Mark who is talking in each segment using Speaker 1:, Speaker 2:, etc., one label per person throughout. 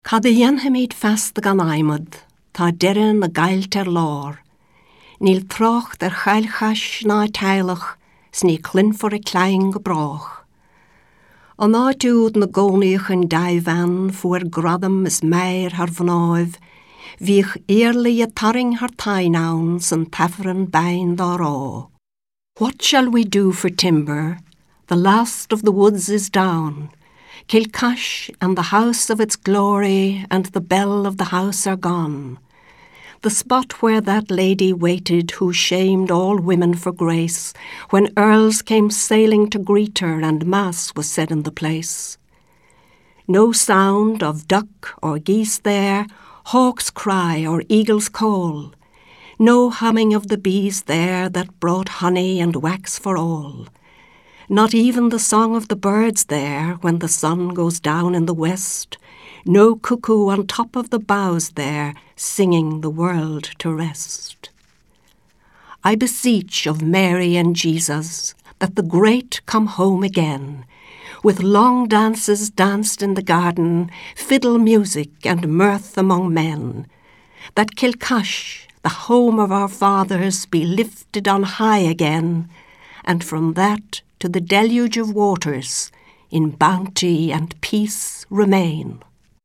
Speaker 1: Cad a dhéanhamid festa gan aimimid, tá deirean na gailt lár. Níl trocht chailchas ná teilech, sní clinfor a clein go brach. An áitiúd na gcónaíoch an daibhan fuair gradam is meir har vnáibh, bhíoch éarlaí a taring har tainán san tefran bain dá rá. What shall we do for timber? The last of the woods is down. Kilcash and the house of its glory and the bell of the house are gone. The spot where that lady waited who shamed all women for grace, when earls came sailing to greet her and mass was said in the place. No sound of duck or geese there, hawk's cry or eagle's call. No humming of the bees there that brought honey and wax for all. Not even the song of the birds there when the sun goes down in the west. No cuckoo on top of the boughs there singing the world to rest. I beseech of Mary and Jesus that the great come home again, with long dances danced in the garden, fiddle music and mirth among men, that Kilcash, the home of our fathers, be lifted on high again, and from that to the deluge of waters, in bounty and peace remain.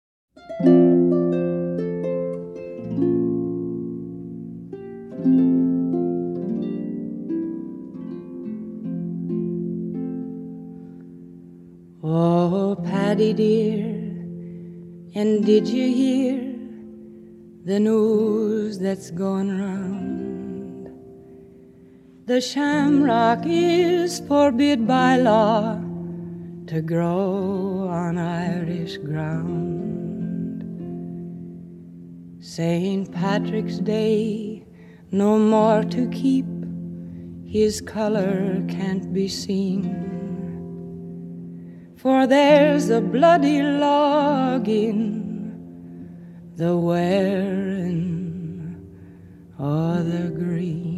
Speaker 2: Oh, Paddy dear, and did you hear the news that's going round? The shamrock is forbid by law to grow on Irish ground. St. Patrick's Day no more to keep, his colour can't be seen. For there's a bloody log in the wearing o' the green.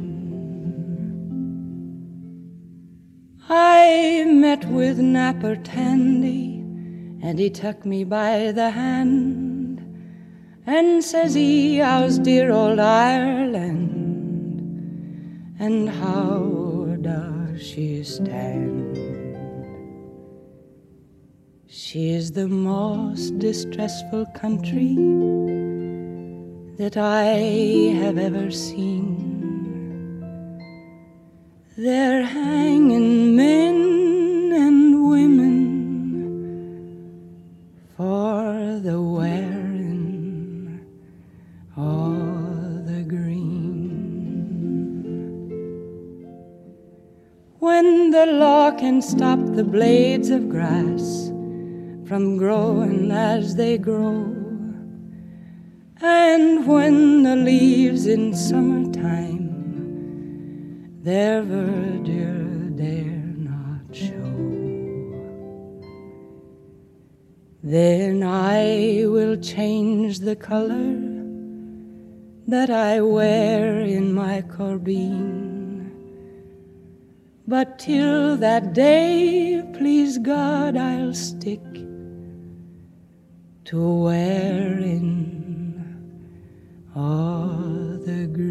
Speaker 2: I met with Napper Tandy, and he took me by the hand, and says he, how's dear old Ireland, and how does she stand? She is the most distressful country that I have ever seen. They're hanging men and women for the wearing of the green. When the law can stop the blades of grass from growing as they grow, and when the leaves in summertime their verdure dare not show, then I will change the color that I wear in my corbeen. But till that day, please God, I'll stick to wearing all the green.